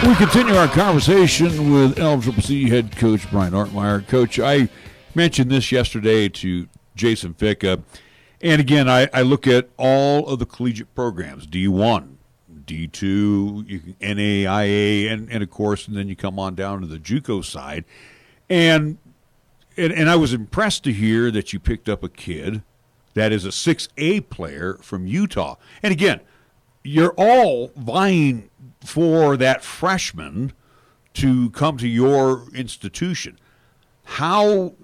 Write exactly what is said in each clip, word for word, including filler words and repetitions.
We continue our conversation with L C C C head coach Brian Ortmeyer. Coach, I mentioned this yesterday to Jason Ficka, and again, I, I look at all of the collegiate programs, D one, D two, you can, N A I A, and, and of course, and then you come on down to the JUCO side, and, and and I was impressed to hear that you picked up a kid that is a six A player from Utah. And again, you're all vying for that freshman to come to your institution. How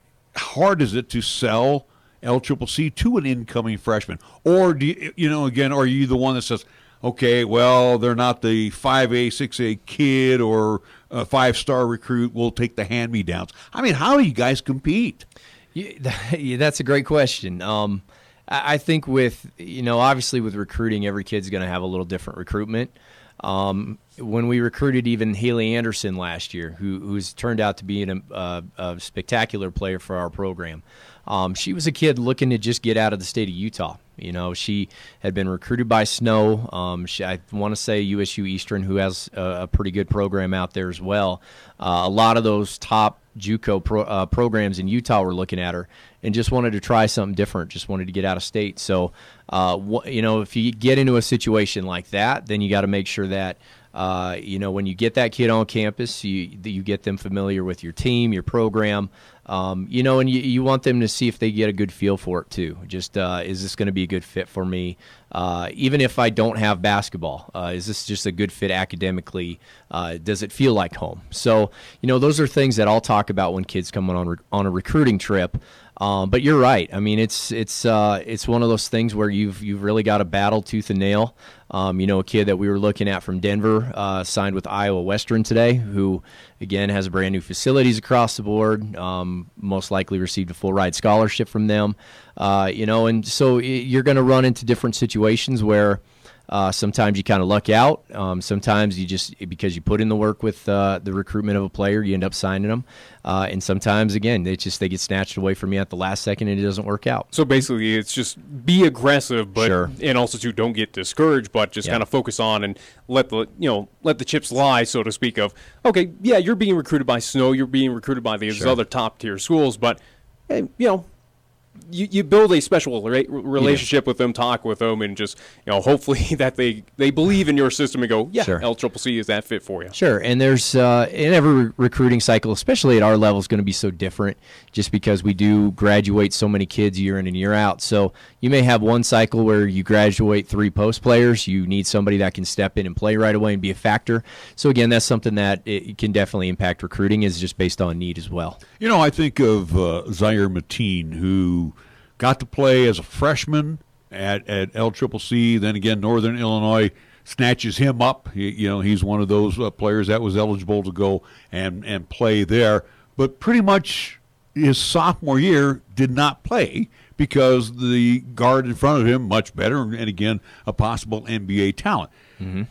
hard is it to sell L C C C to an incoming freshman? Or, do you, you know, again, are you the one that says, okay, well, they're not the five A, six A kid or a five-star recruit, we'll take the hand-me-downs? I mean, how do you guys compete? Yeah, that's a great question. Um, I think with, you know, obviously with recruiting, every kid's going to have a little different recruitment. Um, when we recruited even Haley Anderson last year, who, who's turned out to be an, uh, a spectacular player for our program, um, she was a kid looking to just get out of the state of Utah. You know, she had been recruited by Snow. Um, she, I want to say U S U Eastern, who has a, a pretty good program out there as well. Uh, a lot of those top JUCO pro, uh, programs in Utah were looking at her and just wanted to try something different, just wanted to get out of state. So, uh, wh- you know, if you get into a situation like that, then you got to make sure that, uh, you know, when you get that kid on campus, you you get them familiar with your team, your program, um, you know, and you, you want them to see if they get a good feel for it too. Just, uh, is this going to be a good fit for me? Uh, even if I don't have basketball, uh, is this just a good fit academically? Uh, does it feel like home? So, you know, those are things that I'll talk about when kids come on re- on a recruiting trip. Um, but you're right. I mean, it's it's uh, it's one of those things where you've you've really got to battle tooth and nail. Um, you know, a kid that we were looking at from Denver uh, signed with Iowa Western today, who again has brand new facilities across the board. Um, most likely received a full ride scholarship from them. Uh, you know, and so you're going to run into different situations where uh, sometimes you kind of luck out. Um, sometimes you just, because you put in the work with uh, the recruitment of a player, you end up signing them. Uh, and sometimes, again, they just they get snatched away from you at the last second and it doesn't work out. So basically, it's just be aggressive, but sure. and also too don't get discouraged, but just yeah. kind of focus on and let the you know let the chips lie, so to speak. Of okay, yeah, you're being recruited by Snow, you're being recruited by these sure. other top tier schools, but hey, you know. You, you build a special re- relationship yeah. with them, talk with them, and just, you know, hopefully that they, they believe in your system and go, yeah, sure. L C C C is that fit for you. Sure, and there's uh, in every re- recruiting cycle, especially at our level, is going to be so different just because we do graduate so many kids year in and year out. So you may have one cycle where you graduate three post players. You need somebody that can step in and play right away and be a factor. So, again, that's something that it can definitely impact recruiting, is just based on need as well. You know, I think of uh, Zaire Mateen, who got to play as a freshman at, at L C C C. Then again, Northern Illinois snatches him up. He, you know, he's one of those uh, players that was eligible to go and, and play there. But pretty much his sophomore year did not play because the guard in front of him much better, and again, a possible N B A talent. Mm-hmm.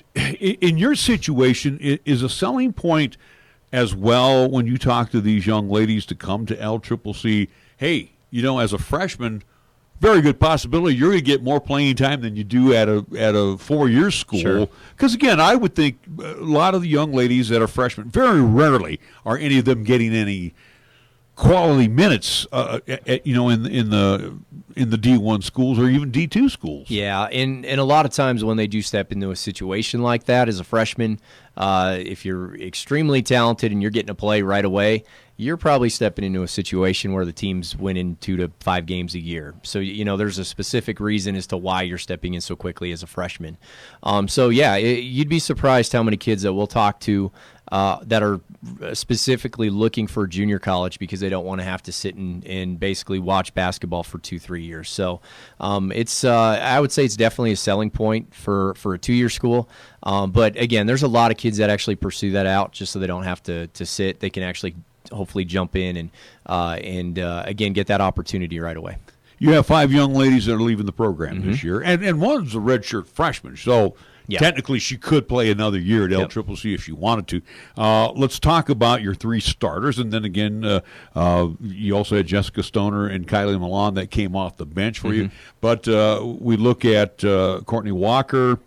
In your situation, is a selling point as well when you talk to these young ladies to come to L C C C, hey, you know, as a freshman, very good possibility you're going to get more playing time than you do at a at a four-year school. Because, sure. again, I would think a lot of the young ladies that are freshmen, very rarely are any of them getting any quality minutes, uh, at, you know, in in the in the D one schools or even D two schools. Yeah, and, and a lot of times when they do step into a situation like that as a freshman, uh, if you're extremely talented and you're getting to play right away, you're probably stepping into a situation where the team's winning two to five games a year. So, you know, there's a specific reason as to why you're stepping in so quickly as a freshman. Um, so, yeah, it, you'd be surprised how many kids that we'll talk to uh, that are specifically looking for junior college because they don't want to have to sit and, and basically watch basketball for two, three years. So um, it's uh, I would say it's definitely a selling point for, for a two-year school. Um, but, again, there's a lot of kids that actually pursue that out just so they don't have to, to sit. They can actually hopefully jump in and, uh, and uh, again, get that opportunity right away. You have five young ladies that are leaving the program mm-hmm. this year, and, and one's a redshirt freshman, so yeah. technically she could play another year at L C C C yep. if she wanted to. Uh, let's talk about your three starters, and then again, uh, uh, you also had Jessica Stoner and Kylie Milan that came off the bench for mm-hmm. you. But uh, we look at uh, Courtney Walker,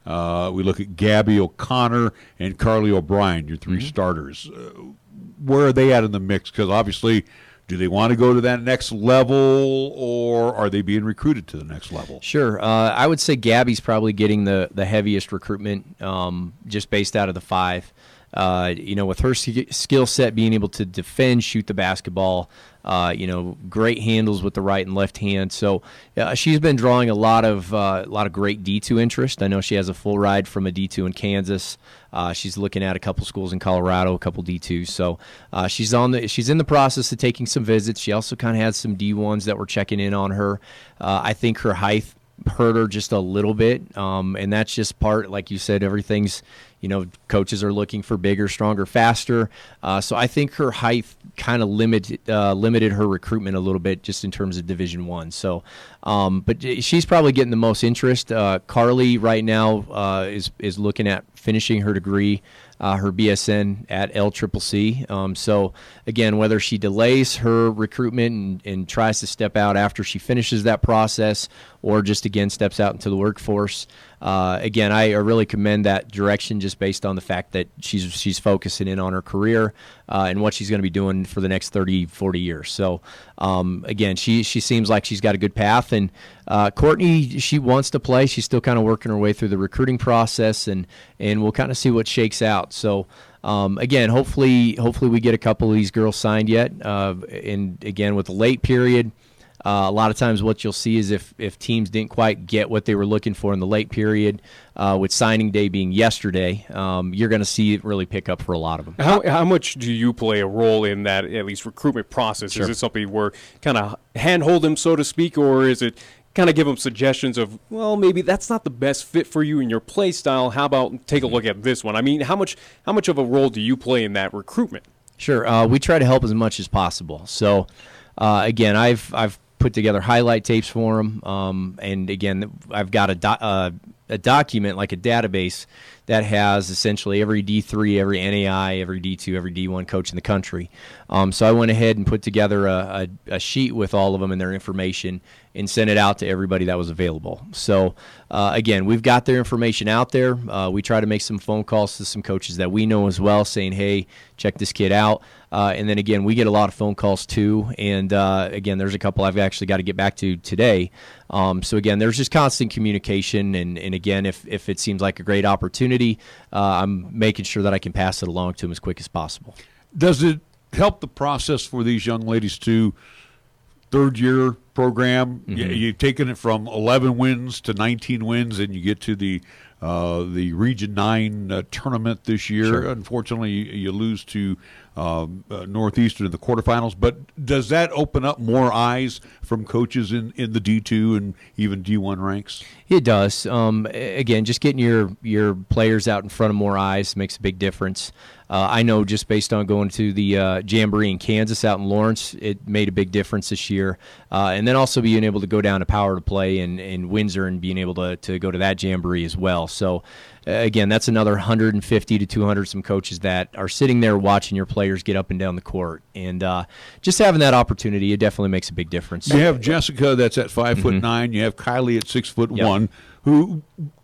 Uh, we look at Gabby O'Connor and Carly O'Brien, your three mm-hmm. starters. Uh, where are they at in the mix? Because obviously, do they want to go to that next level, or are they being recruited to the next level? Sure. Uh, I would say Gabby's probably getting the, the heaviest recruitment um, just based out of the five. Uh, you know, with her skill set, being able to defend, shoot the basketball, uh, you know, great handles with the right and left hand. So uh, she's been drawing a lot of uh, a lot of great D two interest. I know she has a full ride from a D two in Kansas. Uh, she's looking at a couple schools in Colorado, a couple D twos. So uh, she's on the she's in the process of taking some visits. She also kind of has some D ones that were checking in on her. Uh, I think her height hurt her just a little bit, um, and that's just part, like you said, everything's, you know, coaches are looking for bigger, stronger, faster. Uh, so I think her height kind of limited uh, limited her recruitment a little bit just in terms of Division One. So, um, but she's probably getting the most interest. Uh, Carly right now uh, is is looking at finishing her degree, uh, her B S N at L C C C. Um, so again, whether she delays her recruitment and, and tries to step out after she finishes that process, or just again steps out into the workforce. Uh, again, I really commend that direction just based on the fact that she's she's focusing in on her career uh, and what she's going to be doing for the next thirty, forty years. So, um, again, she she seems like she's got a good path. And uh, Courtney, she wants to play. She's still kind of working her way through the recruiting process, and, and we'll kind of see what shakes out. So, um, again, hopefully hopefully we get a couple of these girls signed yet. Uh, and, again, with the late period, Uh, a lot of times what you'll see is if, if teams didn't quite get what they were looking for in the late period, uh, with signing day being yesterday, um, you're going to see it really pick up for a lot of them. How, how much do you play a role in that, at least, recruitment process? Sure. Is it something where kind of handhold them, so to speak, or is it kind of give them suggestions of, well, maybe that's not the best fit for you in your play style. How about take a look at this one? I mean, how much how much of a role do you play in that recruitment? Sure. Uh, we try to help as much as possible. So, uh, again, I've I've put together highlight tapes for them, um, and again, I've got a, do- uh, a document, like a database, that has essentially every D three, every N A I, every D two, every D one coach in the country. Um, so I went ahead and put together a, a, a sheet with all of them and their information and sent it out to everybody that was available. So, uh, again, we've got their information out there. Uh, we try to make some phone calls to some coaches that we know as well, saying, hey, check this kid out. Uh, and then, again, we get a lot of phone calls too. And, uh, again, there's a couple I've actually got to get back to today. Um, so, again, there's just constant communication. And, and again, if, if it seems like a great opportunity, uh, I'm making sure that I can pass it along to them as quick as possible. Does it help the process for these young ladies to third-year program? Mm-hmm. You, you've taken it from eleven wins to nineteen wins, and you get to the uh, the Region nine uh, tournament this year. Sure. Unfortunately, you, you lose to um, uh, Northeastern in the quarterfinals. But does that open up more eyes from coaches in, in the D two and even D one ranks? It does. Um, again, just getting your, your players out in front of more eyes makes a big difference. Uh, I know just based on going to the uh, Jamboree in Kansas out in Lawrence, it made a big difference this year. Uh, and then also being able to go down to Power to Play in, in Windsor and being able to, to go to that Jamboree as well. So, uh, again, that's another one hundred fifty to two hundred some coaches that are sitting there watching your players get up and down the court. And uh, just having that opportunity, it definitely makes a big difference. You have Jessica that's at five Mm-hmm. foot nine. You have Kylie at six foot Yep. one, who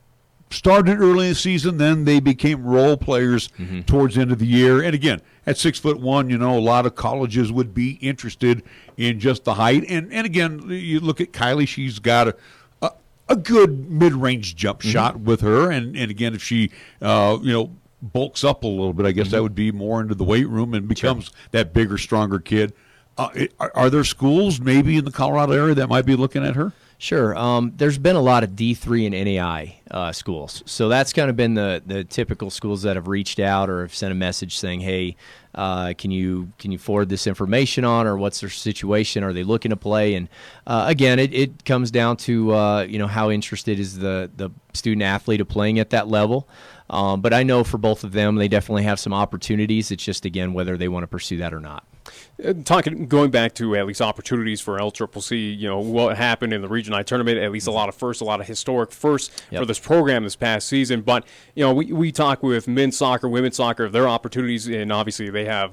started early in the season. Then they became role players Mm-hmm. towards the end of the year. And again, at six foot one, you know, a lot of colleges would be interested in just the height. And and again, you look at Kylie; she's got a a, a good mid range jump Mm-hmm. shot with her. And and again, if she, uh, you know. bulks up a little bit, I guess Mm-hmm. that would be more into the weight room and becomes sure. that bigger, stronger kid. Uh, it, are, are there schools maybe in the Colorado area that might be looking at her? Sure. Um, there's been a lot of D three and N A I uh, schools. So that's kind of been the, the typical schools that have reached out or have sent a message saying, hey, uh, can you can you forward this information on, or what's their situation? Are they looking to play? And uh, again, it, it comes down to uh, you know how interested is the, the student athlete of playing at that level. Um, but I know for both of them, they definitely have some opportunities. It's just, again, whether they want to pursue that or not. Uh, talking, going back to at least opportunities for L C C C, you know, what happened in the Region nine tournament, at least a lot of firsts, a lot of historic firsts Yep. for this program this past season. But, you know, we, we talk with men's soccer, women's soccer, their opportunities, and obviously they have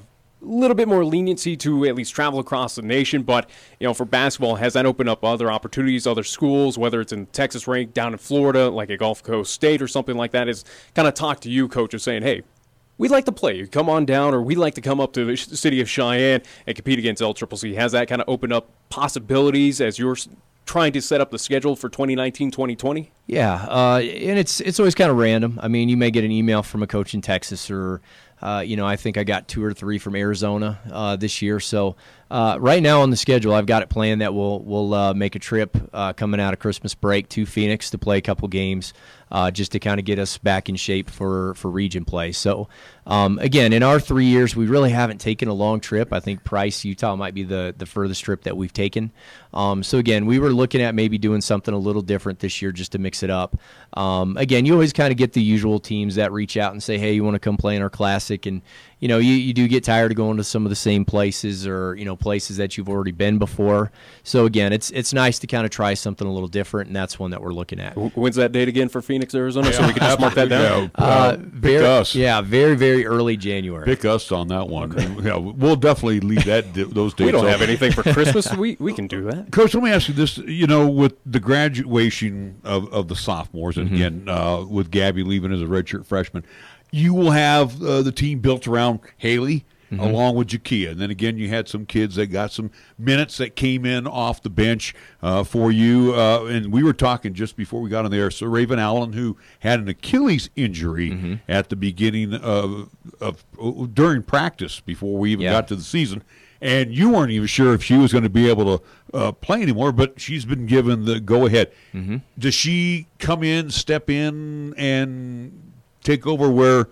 little bit more leniency to at least travel across the nation. But, you know, for basketball, has that opened up other opportunities, other schools, whether it's in Texas rank, down in Florida, like a Gulf Coast State or something like that, is kind of talk to you, coach, of saying, hey, we'd like to play. You come on down, or we'd like to come up to the city of Cheyenne and compete against L C C C. Has that kind of opened up possibilities as you're trying to set up the schedule for twenty nineteen twenty twenty? Yeah, uh, and it's it's always kind of random. I mean, you may get an email from a coach in Texas, or uh, you know, I think I got two or three from Arizona uh, this year. So uh, right now on the schedule, I've got it planned that we'll we'll uh, make a trip uh, coming out of Christmas break to Phoenix to play a couple games, uh, just to kind of get us back in shape for for region play. So um, again, in our three years, we really haven't taken a long trip. I think Price, Utah, might be the the furthest trip that we've taken. Um, so again, we were looking at maybe doing something a little different this year just to mix it up. Um, again, you always kind of get the usual teams that reach out and say, hey, you want to come play in our classic? And, you know, you, you do get tired of going to some of the same places, or, you know, places that you've already been before. So again, it's it's nice to kind of try something a little different, and that's one that we're looking at. When's that date again for Phoenix, Arizona? Yeah, so we can just mark that down. Yeah, uh, Uh, pick very, us. Yeah, very, very early January. Pick us on that one. Yeah, we'll definitely leave that those dates. We don't have open. anything for Christmas. we we can do that. Coach, let me ask you this. You know, with the graduation of, of the sophomores, and Mm-hmm. again, uh, with Gabby leaving as a redshirt freshman, you will have uh, the team built around Haley, mm-hmm. along with Jakia. And then again, you had some kids that got some minutes that came in off the bench uh, for you. Uh, and we were talking just before we got on the air. So Raven Allen, who had an Achilles injury Mm-hmm. at the beginning of, of during practice before we even Yeah. got to the season. And you weren't even sure if she was going to be able to uh, play anymore, but she's been given the go-ahead. Mm-hmm. Does she come in, step in, and take over where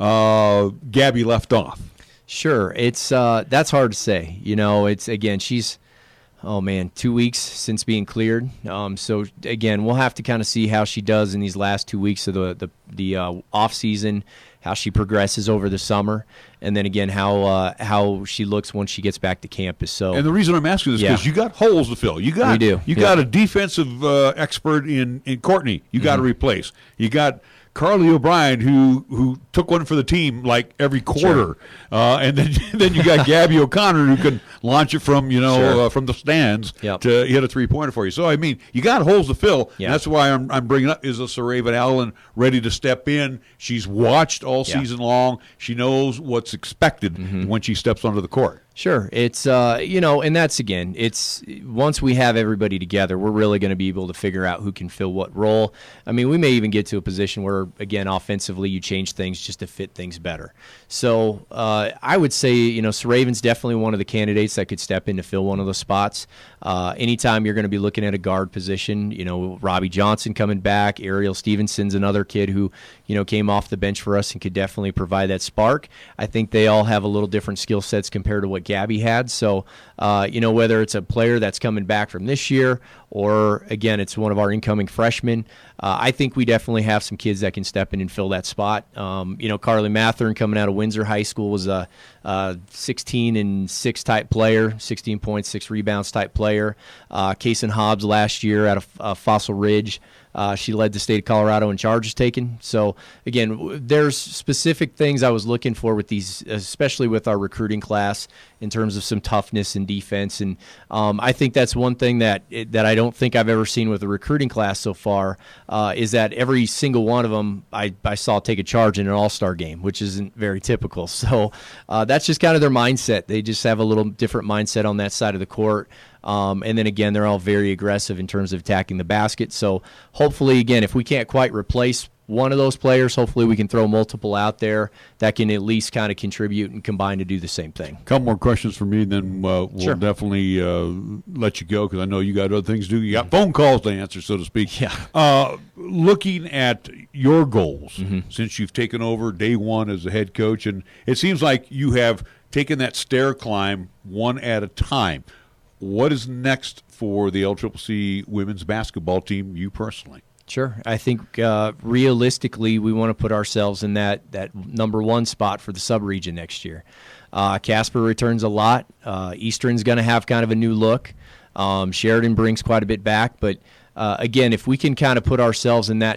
uh, Gabby left off? Sure. It's uh, that's hard to say. You know, it's again, she's oh man, two weeks since being cleared. Um, so again, we'll have to kind of see how she does in these last two weeks of the the, the uh, off season, how she progresses over the summer, and then again how uh, how she looks once she gets back to campus. So And the reason I'm asking this is Yeah. because you got holes to fill. You got We do. You Yeah. got a defensive uh, expert in, in Courtney. You got to Mm-hmm. replace. You got Carly O'Brien, who who took one for the team like every quarter, uh, and then then you got Gabby O'Connor, who can launch it from you know Sure. uh, from the stands Yep. to hit a three pointer for you. So I mean, you got holes to fill. Yeah. And that's why I'm I'm bringing up is a Sir Raven Allen ready to step in. She's watched all Yeah. season long. She knows what's expected Mm-hmm. when she steps onto the court. Sure. It's, uh, you know, and that's, again, it's once we have everybody together, we're really going to be able to figure out who can fill what role. I mean, we may even get to a position where, again, offensively, you change things just to fit things better. So uh, I would say, you know, Raven's definitely one of the candidates that could step in to fill one of those spots. Uh, anytime you're going to be looking at a guard position, you know, Robbie Johnson coming back, Ariel Stevenson's another kid who, you know, came off the bench for us and could definitely provide that spark. I think they all have a little different skill sets compared to what Gabby had. So, uh, you know, whether it's a player that's coming back from this year or, again, it's one of our incoming freshmen, uh, I think we definitely have some kids that can step in and fill that spot. Um, you know, Carly Mathern coming out of Windsor High School was a, a sixteen and six type player, sixteen points, six rebounds type player. Uh, Kaysen Hobbs last year out of uh, Fossil Ridge. Uh, she led the state of Colorado in charges taken. So, again, w- there's specific things I was looking for with these, especially with our recruiting class, in terms of some toughness and defense. And um, I think that's one thing that it, that I don't think I've ever seen with the recruiting class so far, uh, is that every single one of them I, I saw take a charge in an all-star game, which isn't very typical. So uh, that's just kind of their mindset. They just have a little different mindset on that side of the court. Um, and then, again, they're all very aggressive in terms of attacking the basket. So hopefully, again, if we can't quite replace one of those players, hopefully we can throw multiple out there that can at least kind of contribute and combine to do the same thing. A couple more questions for me, then uh, we'll Sure. definitely uh, let you go because I know you got other things to do. You got phone calls to answer, so to speak. Yeah. Uh, looking at your goals Mm-hmm. since you've taken over day one as a head coach, and it seems like you have taken that stair climb one at a time. What is next for the L C C C women's basketball team, you personally? Sure. I think uh, realistically, we want to put ourselves in that, that number one spot for the sub-region next year. Uh, Casper returns a lot. Uh, Eastern's going to have kind of a new look. Um, Sheridan brings quite a bit back. But, uh, again, if we can kind of put ourselves in that top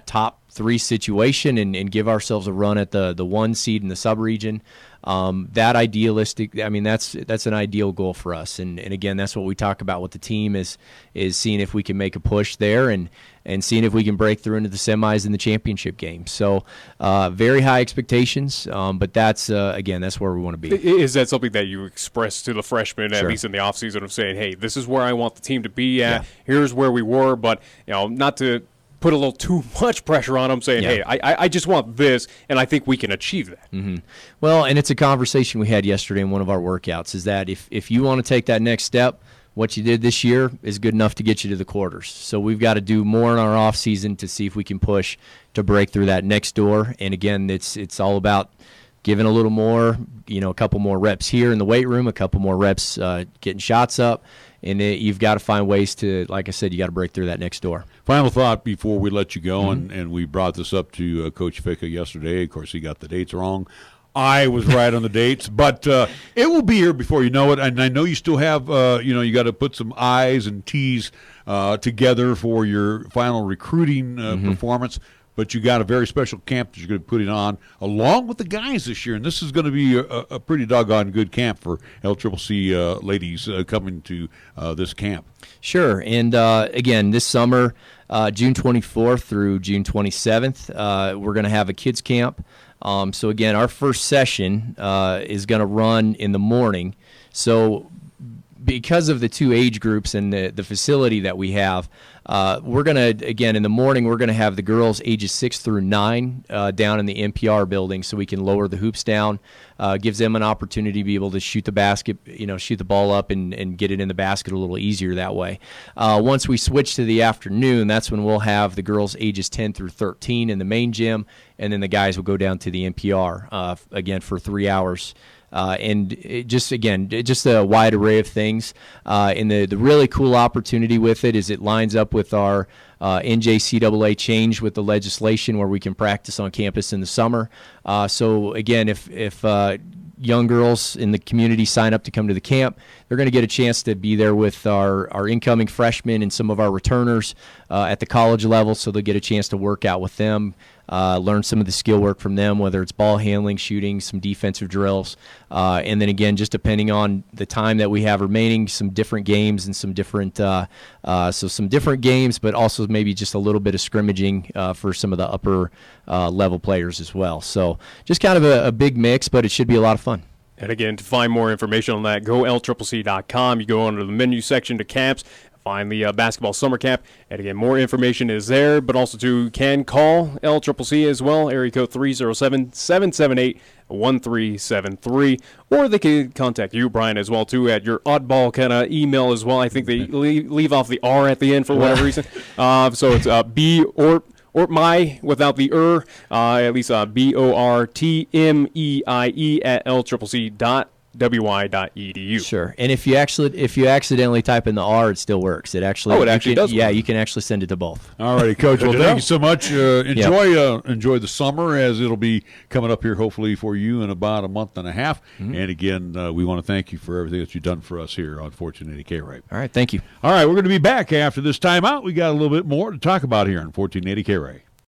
three situation and, and give ourselves a run at the the one seed in the sub-region. Um, that idealistic, I mean, that's that's an ideal goal for us. And, and again, that's what we talk about with the team is is seeing if we can make a push there and, and seeing if we can break through into the semis in the championship game. So uh, very high expectations, um, but that's, uh, again, that's where we want to be. Is that something that you express to the freshmen, Sure. at least in the offseason, of saying, hey, this is where I want the team to be at, Yeah. here's where we were, but you know, not to put a little too much pressure on them, saying, Yeah. hey, I, I just want this, and I think we can achieve that. Mm-hmm. Well, and it's a conversation we had yesterday in one of our workouts, is that if, if you want to take that next step, what you did this year is good enough to get you to the quarters. So we've got to do more in our off season to see if we can push to break through that next door. And again, it's it's all about giving a little more, you know, a couple more reps here in the weight room, a couple more reps uh, getting shots up. And it, you've got to find ways to, like I said, you got to break through that next door. Final thought before we let you go, Mm-hmm. and, and we brought this up to uh, Coach Ficka yesterday. Of course, he got the dates wrong. I was right on the dates, but uh, it will be here before you know it. And I know you still have, uh, you know, you got to put some I's and T's uh, together for your final recruiting uh, Mm-hmm. performance. But you got a very special camp that you're going to put it on along with the guys this year, and this is going to be a, a pretty doggone good camp for L C C C uh, ladies uh, coming to uh, this camp. Sure. And uh, again, this summer, uh, June twenty-fourth through June twenty-seventh, uh, we're going to have a kids camp. Um, so again, our first session uh, is going to run in the morning. So because of the two age groups and the, the facility that we have, uh, we're going to, again, in the morning, we're going to have the girls ages six through nine uh, down in the N P R building so we can lower the hoops down. Uh, gives them an opportunity to be able to shoot the basket, you know, shoot the ball up and, and get it in the basket a little easier that way. Uh, once we switch to the afternoon, that's when we'll have the girls ages ten through thirteen in the main gym, and then the guys will go down to the N P R, uh, again, for three hours. Uh, and it just, again, it just a wide array of things. Uh, and the, the really cool opportunity with it is it lines up with our uh, N J C A A change with the legislation where we can practice on campus in the summer. Uh, so, again, if, if uh, young girls in the community sign up to come to the camp, they're going to get a chance to be there with our, our incoming freshmen and some of our returners uh, at the college level, so they'll get a chance to work out with them. Uh, learn some of the skill work from them, whether it's ball handling, shooting, some defensive drills. Uh, and then again, just depending on the time that we have remaining, some different games and some different, uh, uh, so some different games, but also maybe just a little bit of scrimmaging uh, for some of the upper uh, level players as well. So just kind of a, a big mix, but it should be a lot of fun. And again, to find more information on that, go L C C C dot com. You go under the menu section to camps, find the uh, basketball summer camp. And again, more information is there, but also to can call L C C C as well, area code three oh seven, seven seven eight, one three seven three. Or they can contact you, Brian, as well, too, at your oddball kind of email as well. I think they leave, leave off the R at the end for whatever reason. Uh, so it's uh, B or Or my without the er, uh, at least uh, B O R T M E I E at L C C C dot W Y dot E D U. Sure. And if you actually if you accidentally type in the R, it still works. It actually Oh, it you actually can- does Yeah, work. you can actually send it to both. All righty, Coach. Well, to thank know. you so much. Uh, enjoy uh, enjoy the summer, as it'll be coming up here hopefully for you in about a month and a half. Mm-hmm. And again, uh, we want to thank you for everything that you've done for us here on fourteen eighty K R A I. All right, thank you. All right, we're going to be back after this timeout. We got a little bit more to talk about here on fourteen eighty K R A I.